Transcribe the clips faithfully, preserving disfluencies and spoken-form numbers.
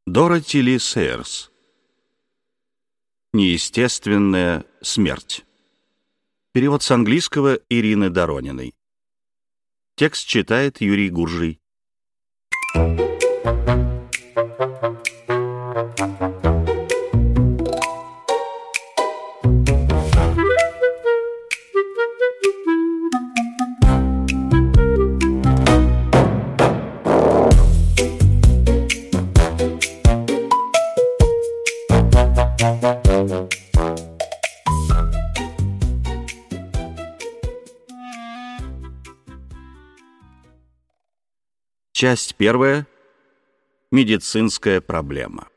Дороти Ли Сейерс. Неестественная смерть. Перевод с английского Ирины Дорониной. Текст читает Юрий Гуржий. Часть первая. Медицинская проблема.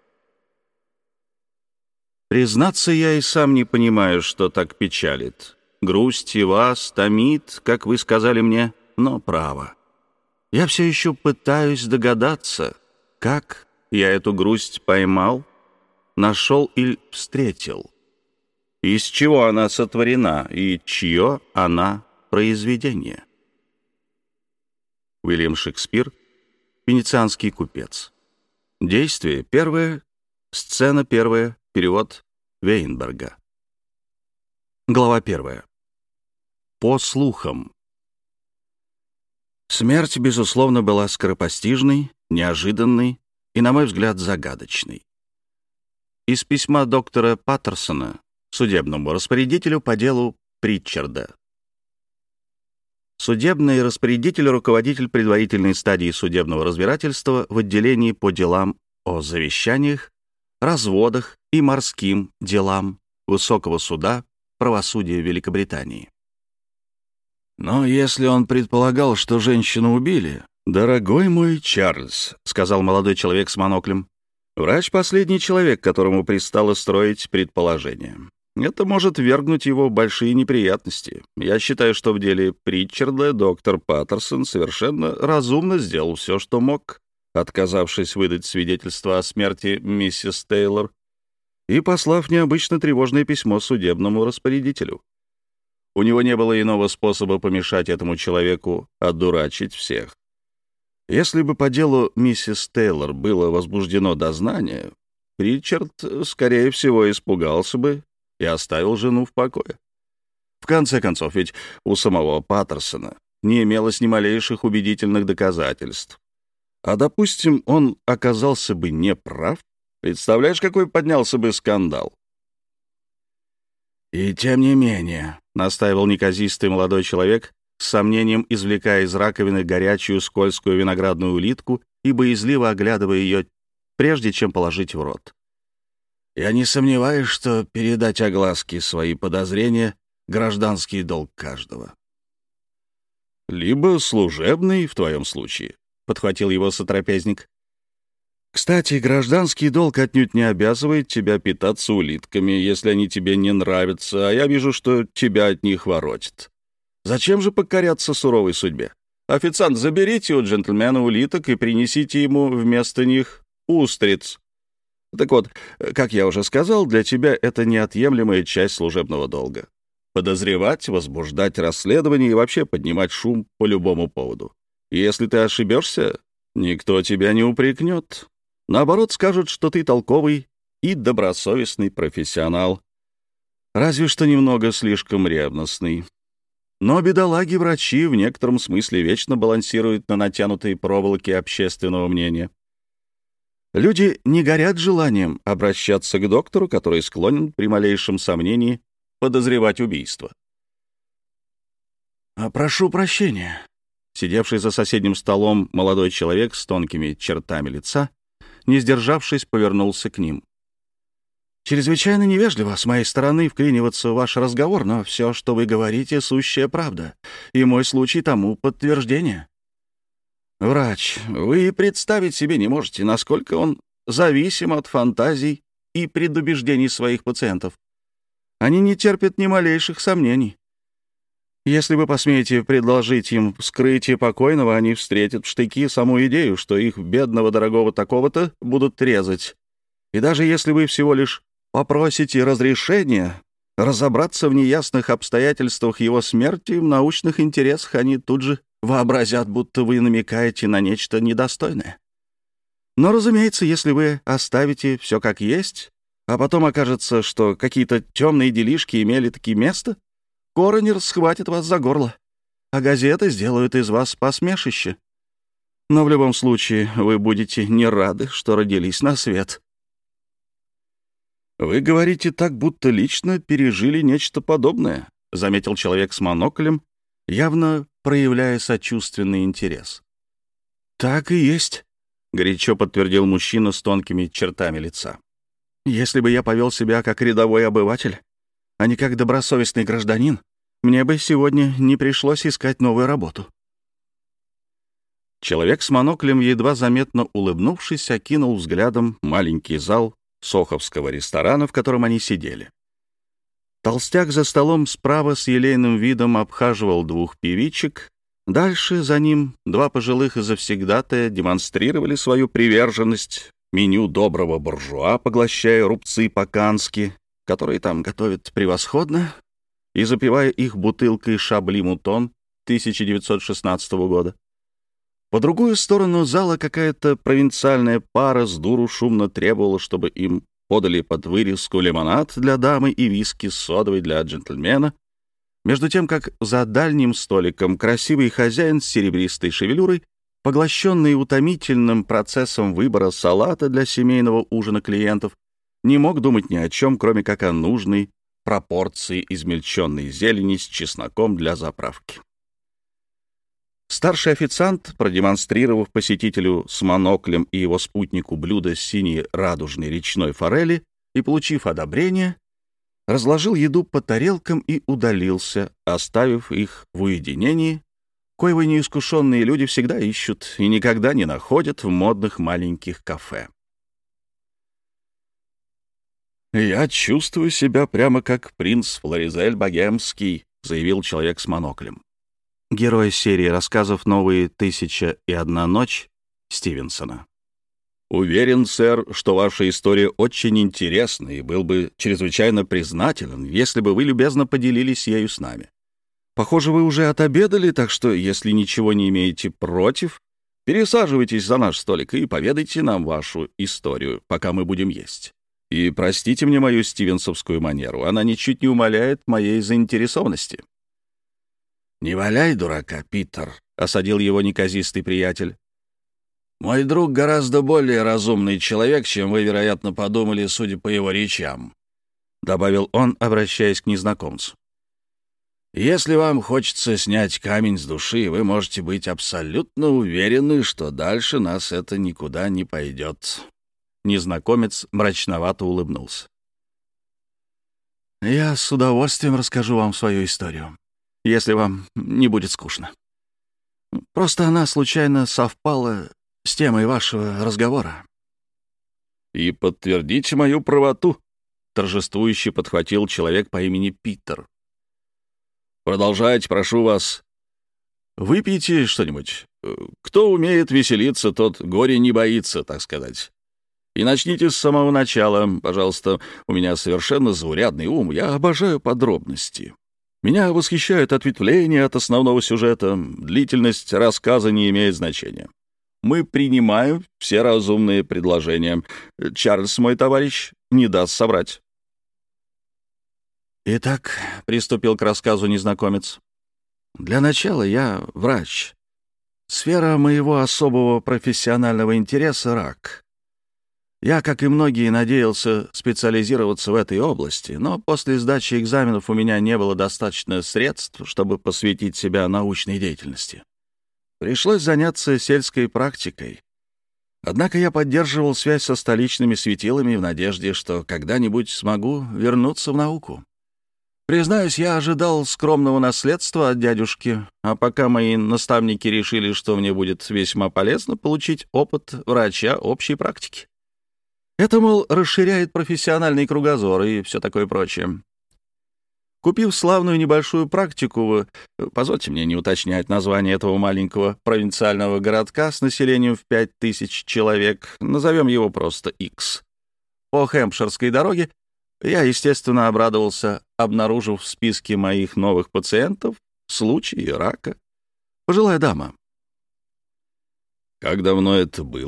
Признаться, я и сам не понимаю, что так печалит. Грусть и вас томит, как вы сказали мне, но право. Я все еще пытаюсь догадаться, как я эту грусть поймал, нашел или встретил. Из чего она сотворена и чье она произведение. Уильям Шекспир. Венецианский купец. Действие первое, сцена первая, перевод Вейнберга. Глава первая. По слухам. Смерть, безусловно, была скоропостижной, неожиданной и, на мой взгляд, загадочной. Из письма доктора Паттерсона судебному распорядителю по делу Притчарда. Судебный распорядитель — руководитель предварительной стадии судебного разбирательства в отделении по делам о завещаниях, разводах и морским делам Высокого суда правосудия Великобритании. Но если он предполагал, что женщину убили... «Дорогой мой Чарльз», — сказал молодой человек с моноклем, «врач — последний человек, которому пристало строить предположения. Это может ввергнуть его в большие неприятности. Я считаю, что в деле Притчарда доктор Паттерсон совершенно разумно сделал все, что мог, отказавшись выдать свидетельство о смерти миссис Тейлор и послав необычно тревожное письмо судебному распорядителю. У него не было иного способа помешать этому человеку одурачить всех. Если бы по делу миссис Тейлор было возбуждено дознание, Притчард, скорее всего, испугался бы и оставил жену в покое. В конце концов, ведь у самого Паттерсона не имелось ни малейших убедительных доказательств. А, допустим, он оказался бы неправ, представляешь, какой поднялся бы скандал? «И тем не менее», — настаивал неказистый молодой человек, с сомнением извлекая из раковины горячую скользкую виноградную улитку и боязливо оглядывая ее, прежде чем положить в рот. «Я не сомневаюсь, что передать огласке свои подозрения — гражданский долг каждого». «Либо служебный в твоем случае», — подхватил его сотрапезник. «Кстати, гражданский долг отнюдь не обязывает тебя питаться улитками, если они тебе не нравятся, а я вижу, что тебя от них воротит. Зачем же покоряться суровой судьбе? Официант, заберите у джентльмена улиток и принесите ему вместо них устриц. Так вот, как я уже сказал, для тебя это неотъемлемая часть служебного долга. Подозревать, возбуждать расследование и вообще поднимать шум по любому поводу. И если ты ошибешься, никто тебя не упрекнет. Наоборот, скажут, что ты толковый и добросовестный профессионал. Разве что немного слишком ревностный. Но бедолаги-врачи в некотором смысле вечно балансируют на натянутой проволоке общественного мнения. Люди не горят желанием обращаться к доктору, который склонен при малейшем сомнении подозревать убийство. «Прошу прощения». Сидевший за соседним столом молодой человек с тонкими чертами лица, не сдержавшись, повернулся к ним. «Чрезвычайно невежливо с моей стороны вклиниваться в ваш разговор, но все, что вы говорите, — сущая правда, и мой случай тому подтверждение. Врач, вы представить себе не можете, насколько он зависим от фантазий и предубеждений своих пациентов. Они не терпят ни малейших сомнений. Если вы посмеете предложить им вскрытие покойного, они встретят в штыки саму идею, что их бедного дорогого такого-то будут резать. И даже если вы всего лишь попросите разрешения разобраться в неясных обстоятельствах его смерти, в научных интересах они тут же вообразят, будто вы намекаете на нечто недостойное. Но, разумеется, если вы оставите все как есть, а потом окажется, что какие-то темные делишки имели такие место, коронер схватит вас за горло, а газеты сделают из вас посмешище. Но в любом случае вы будете не рады, что родились на свет. «Вы говорите так, будто лично пережили нечто подобное», — заметил человек с моноклем, явно проявляя сочувственный интерес. «Так и есть», — горячо подтвердил мужчина с тонкими чертами лица. «Если бы я повел себя как рядовой обыватель, а не как добросовестный гражданин, мне бы сегодня не пришлось искать новую работу». Человек с моноклем, едва заметно улыбнувшись, окинул взглядом маленький зал соховского ресторана, в котором они сидели. Толстяк за столом справа с елейным видом обхаживал двух певичек. Дальше за ним два пожилых и завсегдатая демонстрировали свою приверженность меню доброго буржуа, поглощая рубцы по-кански, которые там готовят превосходно, и запивая их бутылкой «Шабли-Мутон» тысяча девятьсот шестнадцатого года. По другую сторону зала какая-то провинциальная пара с дуру шумно требовала, чтобы им подали под вырезку лимонад для дамы и виски с содовой для джентльмена, между тем как за дальним столиком красивый хозяин с серебристой шевелюрой, поглощенный утомительным процессом выбора салата для семейного ужина клиентов, не мог думать ни о чем, кроме как о нужной пропорции измельченной зелени с чесноком для заправки. Старший официант, продемонстрировав посетителю с моноклем и его спутнику блюдо с синей радужной речной форели и получив одобрение, разложил еду по тарелкам и удалился, оставив их в уединении, коего неискушенные люди всегда ищут и никогда не находят в модных маленьких кафе. «Я чувствую себя прямо как принц Флоризель Богемский», — заявил человек с моноклем. Герой серии рассказов «Новые тысяча и одна ночь» Стивенсона. «Уверен, сэр, что ваша история очень интересна и был бы чрезвычайно признателен, если бы вы любезно поделились ею с нами. Похоже, вы уже отобедали, так что, если ничего не имеете против, пересаживайтесь за наш столик и поведайте нам вашу историю, пока мы будем есть. И простите мне мою стивенсовскую манеру, она ничуть не умаляет моей заинтересованности». «Не валяй дурака, Питер», — осадил его неказистый приятель. «Мой друг гораздо более разумный человек, чем вы, вероятно, подумали, судя по его речам», — добавил он, обращаясь к незнакомцу. «Если вам хочется снять камень с души, вы можете быть абсолютно уверены, что дальше нас это никуда не пойдет». Незнакомец мрачновато улыбнулся. «Я с удовольствием расскажу вам свою историю, если вам не будет скучно. Просто она случайно совпала с темой вашего разговора». «И подтвердите мою правоту», — торжествующе подхватил человек по имени Питер. «Продолжайте, прошу вас. Выпейте что-нибудь. Кто умеет веселиться, тот горе не боится, так сказать. И начните с самого начала, пожалуйста. У меня совершенно заурядный ум, я обожаю подробности. Меня восхищают ответвления от основного сюжета. Длительность рассказа не имеет значения. Мы принимаем все разумные предложения. Чарльз, мой товарищ, не даст соврать». «Итак», — приступил к рассказу незнакомец, — «для начала я врач. Сфера моего особого профессионального интереса — рак. Я, как и многие, надеялся специализироваться в этой области, но после сдачи экзаменов у меня не было достаточно средств, чтобы посвятить себя научной деятельности. Пришлось заняться сельской практикой. Однако я поддерживал связь со столичными светилами в надежде, что когда-нибудь смогу вернуться в науку. Признаюсь, я ожидал скромного наследства от дядюшки, а пока мои наставники решили, что мне будет весьма полезно получить опыт врача общей практики. Это, мол, расширяет профессиональный кругозор и все такое прочее. Купив славную небольшую практику, позвольте мне не уточнять название этого маленького провинциального городка с населением в пять тысяч человек, назовем его просто X, по Хэмпширской дороге, я, естественно, обрадовался, обнаружив в списке моих новых пациентов случай рака. Пожилая дама. «Как давно это было?»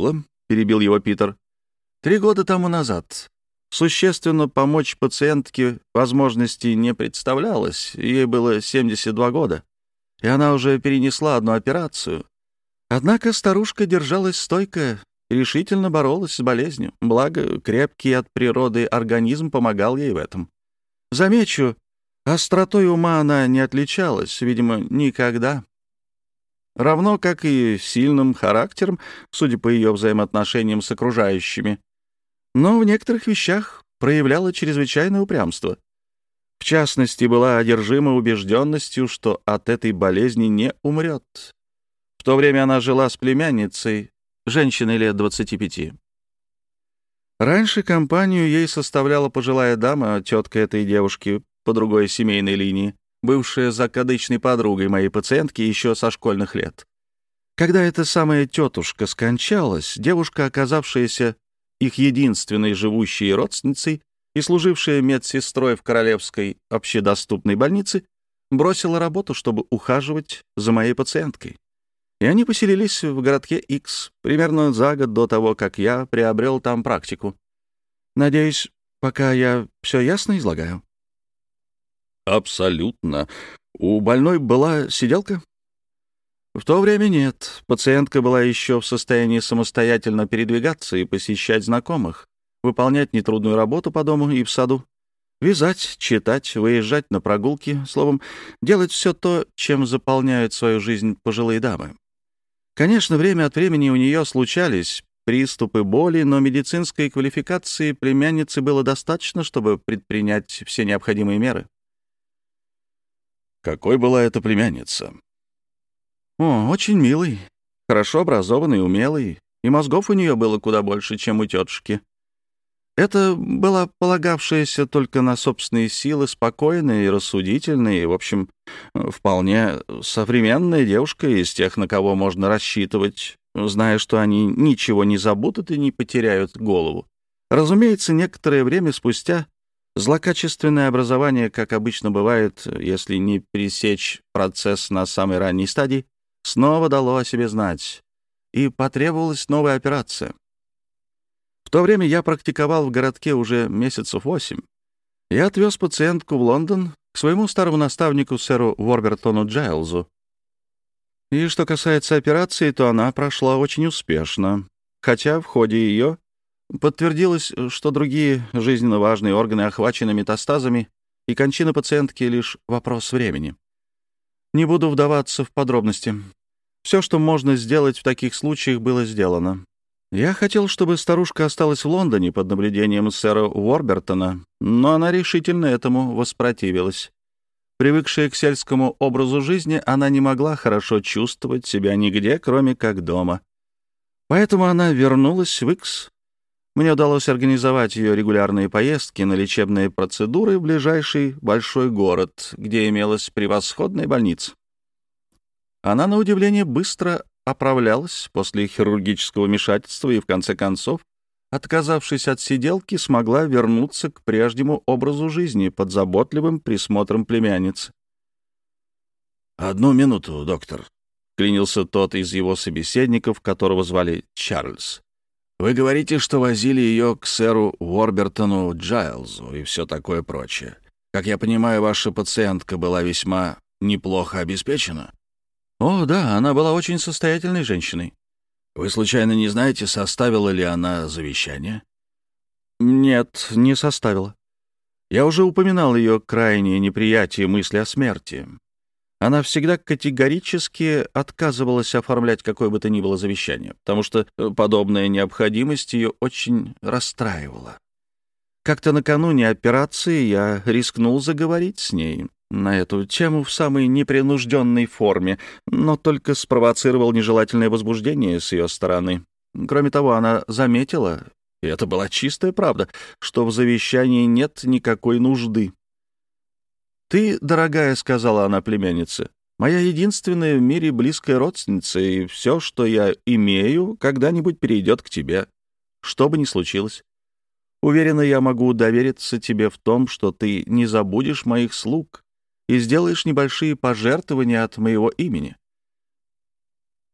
перебил его Питер. «Три года тому назад. Существенно помочь пациентке возможности не представлялось. Ей было семьдесят два года, и она уже перенесла одну операцию. Однако старушка держалась стойко, решительно боролась с болезнью. Благо, крепкий от природы организм помогал ей в этом. Замечу, остротой ума она не отличалась, видимо, никогда. Равно как и сильным характером, судя по ее взаимоотношениям с окружающими. Но в некоторых вещах проявляла чрезвычайное упрямство. В частности, была одержима убежденностью, что от этой болезни не умрет. В то время она жила с племянницей, женщиной лет двадцати пяти. Раньше компанию ей составляла пожилая дама, тетка этой девушки по другой семейной линии, бывшая закадычной подругой моей пациентки еще со школьных лет. Когда эта самая тетушка скончалась, девушка, оказавшаяся их единственной живущей родственницей и служившая медсестрой в Королевской общедоступной больнице, бросила работу, чтобы ухаживать за моей пациенткой. И они поселились в городке X примерно за год до того, как я приобрел там практику. Надеюсь, пока я все ясно излагаю? Абсолютно. У больной была сиделка? В то время нет. Пациентка была еще в состоянии самостоятельно передвигаться и посещать знакомых, выполнять нетрудную работу по дому и в саду, вязать, читать, выезжать на прогулки, словом, делать все то, чем заполняют свою жизнь пожилые дамы. Конечно, время от времени у нее случались приступы боли, но медицинской квалификации племянницы было достаточно, чтобы предпринять все необходимые меры. Какой была эта племянница? О, очень милый, хорошо образованный, умелый, и мозгов у нее было куда больше, чем у тетушки. Это была полагавшаяся только на собственные силы спокойная и рассудительная, и, в общем, вполне современная девушка из тех, на кого можно рассчитывать, зная, что они ничего не забудут и не потеряют голову. Разумеется, некоторое время спустя злокачественное образование, как обычно бывает, если не пересечь процесс на самой ранней стадии, снова дало о себе знать, и потребовалась новая операция. В то время я практиковал в городке уже месяцев восемь. Я отвез пациентку в Лондон к своему старому наставнику, сэру Уорбертону Джайлзу. И что касается операции, то она прошла очень успешно, хотя в ходе ее подтвердилось, что другие жизненно важные органы охвачены метастазами, и кончина пациентки — лишь вопрос времени. Не буду вдаваться в подробности. Все, что можно сделать в таких случаях, было сделано. Я хотел, чтобы старушка осталась в Лондоне под наблюдением сэра Уорбертона, но она решительно этому воспротивилась. Привыкшая к сельскому образу жизни, она не могла хорошо чувствовать себя нигде, кроме как дома. Поэтому она вернулась в Икс. Мне удалось организовать ее регулярные поездки на лечебные процедуры в ближайший большой город, где имелась превосходная больница. Она, на удивление, быстро оправлялась после хирургического вмешательства и, в конце концов, отказавшись от сиделки, смогла вернуться к прежнему образу жизни под заботливым присмотром племянницы. «Одну минуту, доктор», — клянился тот из его собеседников, которого звали Чарльз. «Вы говорите, что возили ее к сэру Уорбертону Джайлзу и все такое прочее. Как я понимаю, ваша пациентка была весьма неплохо обеспечена?» «О, да, она была очень состоятельной женщиной». «Вы случайно не знаете, составила ли она завещание?» «Нет, не составила. Я уже упоминал ее крайнее неприятие мысли о смерти. Она всегда категорически отказывалась оформлять какое бы то ни было завещание, потому что подобная необходимость ее очень расстраивала. Как-то накануне операции я рискнул заговорить с ней на эту тему в самой непринужденной форме, но только спровоцировал нежелательное возбуждение с ее стороны. Кроме того, она заметила, и это была чистая правда, что в завещании нет никакой нужды. «Ты, дорогая, — сказала она племяннице, — моя единственная в мире близкая родственница, и все, что я имею, когда-нибудь перейдет к тебе, что бы ни случилось. Уверена, я могу довериться тебе в том, что ты не забудешь моих слуг и сделаешь небольшие пожертвования от моего имени.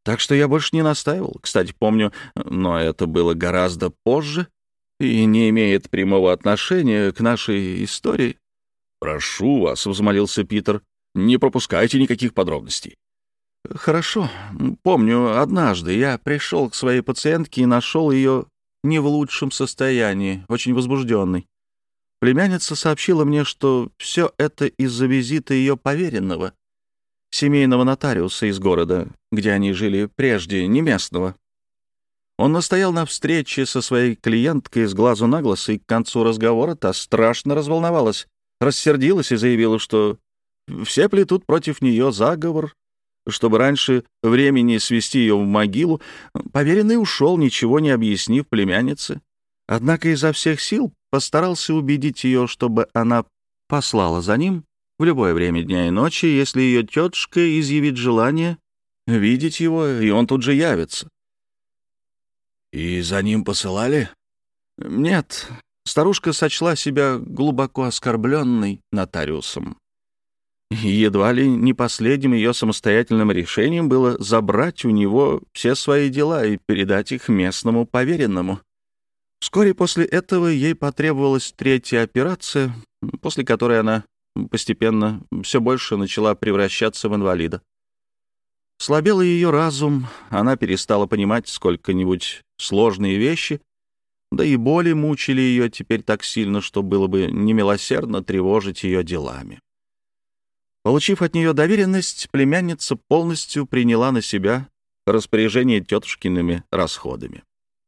Так что я больше не настаивал. Кстати, помню, но это было гораздо позже и не имеет прямого отношения к нашей истории. «Прошу вас», — взмолился Питер, — «не пропускайте никаких подробностей». «Хорошо. Помню, однажды я пришел к своей пациентке и нашел ее не в лучшем состоянии, очень возбужденной. Племянница сообщила мне, что все это из-за визита ее поверенного, семейного нотариуса из города, где они жили прежде, не местного. Он настоял на встрече со своей клиенткой с глазу на глаз, и к концу разговора та страшно разволновалась, рассердилась и заявила, что все плетут против нее заговор, чтобы раньше времени свести ее в могилу. Поверенный ушел, ничего не объяснив племяннице. Однако изо всех сил постарался убедить ее, чтобы она послала за ним в любое время дня и ночи, если ее тетушка изъявит желание видеть его, и он тут же явится. «И за ним посылали?» «Нет». Старушка сочла себя глубоко оскорбленной нотариусом. И едва ли не последним ее самостоятельным решением было забрать у него все свои дела и передать их местному поверенному. Вскоре после этого ей потребовалась третья операция, после которой она постепенно все больше начала превращаться в инвалида. Слабел ее разум, она перестала понимать сколько-нибудь сложные вещи, да и боли мучили ее теперь так сильно, что было бы немилосердно тревожить ее делами. Получив от нее доверенность, племянница полностью приняла на себя распоряжение тетушкиными расходами.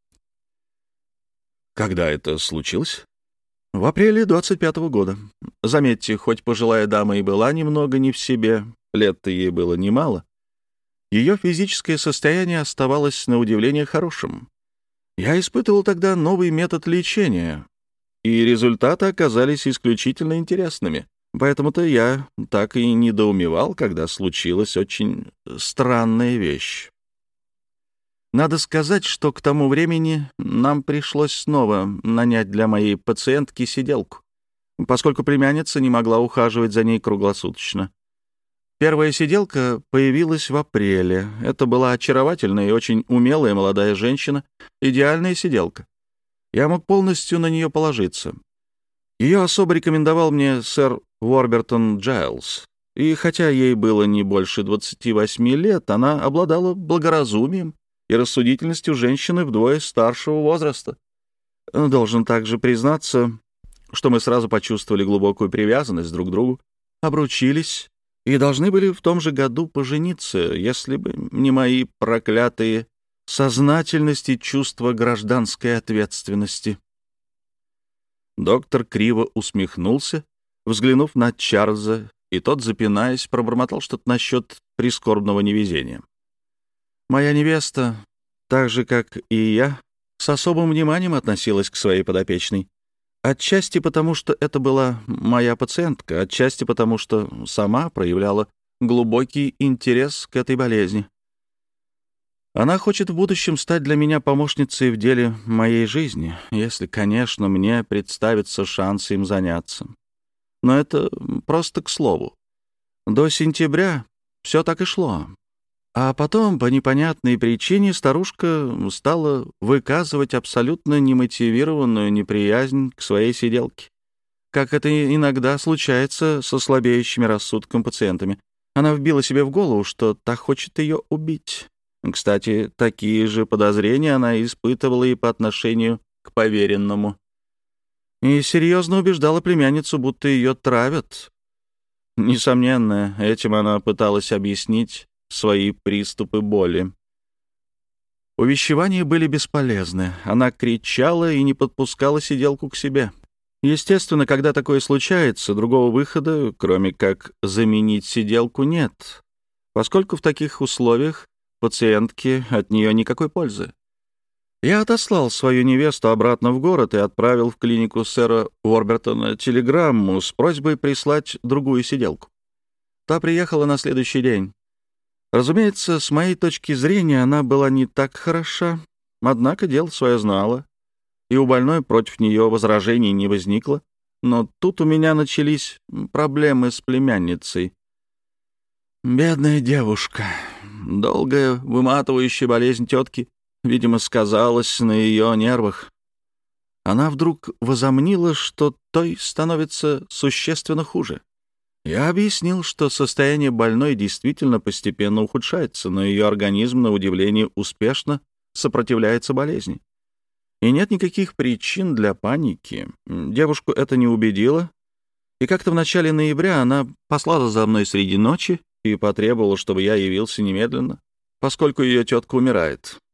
Когда это случилось? В апреле двадцать пятого года. Заметьте, хоть пожилая дама и была немного не в себе, лет-то ей было немало, ее физическое состояние оставалось на удивление хорошим. Я испытывал тогда новый метод лечения, и результаты оказались исключительно интересными. Поэтому-то я так и недоумевал, когда случилась очень странная вещь. Надо сказать, что к тому времени нам пришлось снова нанять для моей пациентки сиделку, поскольку племянница не могла ухаживать за ней круглосуточно. Первая сиделка появилась в апреле. Это была очаровательная и очень умелая молодая женщина, идеальная сиделка. Я мог полностью на нее положиться. Ее особо рекомендовал мне сэр Уорбертон Джайлз, и хотя ей было не больше двадцати восьми лет, она обладала благоразумием и рассудительностью женщины вдвое старшего возраста. Должен также признаться, что мы сразу почувствовали глубокую привязанность друг к другу, обручились и должны были в том же году пожениться, если бы не мои проклятые сознательность и чувство гражданской ответственности. Доктор криво усмехнулся, взглянув на Чарльза, и тот, запинаясь, пробормотал что-то насчет прискорбного невезения. Моя невеста, так же, как и я, с особым вниманием относилась к своей подопечной. Отчасти потому, что это была моя пациентка, отчасти потому, что сама проявляла глубокий интерес к этой болезни. Она хочет в будущем стать для меня помощницей в деле моей жизни, если, конечно, мне представится шанс им заняться. Но это просто к слову. До сентября все так и шло. А потом, по непонятной причине, старушка стала выказывать абсолютно немотивированную неприязнь к своей сиделке. Как это иногда случается со слабеющими рассудком пациентами. Она вбила себе в голову, что та хочет ее убить. Кстати, такие же подозрения она испытывала и по отношению к поверенному. И серьезно убеждала племянницу, будто ее травят. Несомненно, этим она пыталась объяснить свои приступы боли. Увещевания были бесполезны. Она кричала и не подпускала сиделку к себе. Естественно, когда такое случается, другого выхода, кроме как заменить сиделку, нет, поскольку в таких условиях пациентке от нее никакой пользы. Я отослал свою невесту обратно в город и отправил в клинику сэра Уорбертона телеграмму с просьбой прислать другую сиделку. Та приехала на следующий день. Разумеется, с моей точки зрения, она была не так хороша, однако дело свое знала, и у больной против нее возражений не возникло, но тут у меня начались проблемы с племянницей. Бедная девушка. Долгая, выматывающая болезнь тетки, видимо, сказалась на ее нервах. Она вдруг возомнила, что той становится существенно хуже. Я объяснил, что состояние больной действительно постепенно ухудшается, но ее организм, на удивление, успешно сопротивляется болезни. И нет никаких причин для паники. Девушку это не убедило, и как-то в начале ноября она послала за мной среди ночи и потребовала, чтобы я явился немедленно, поскольку ее тетка умирает.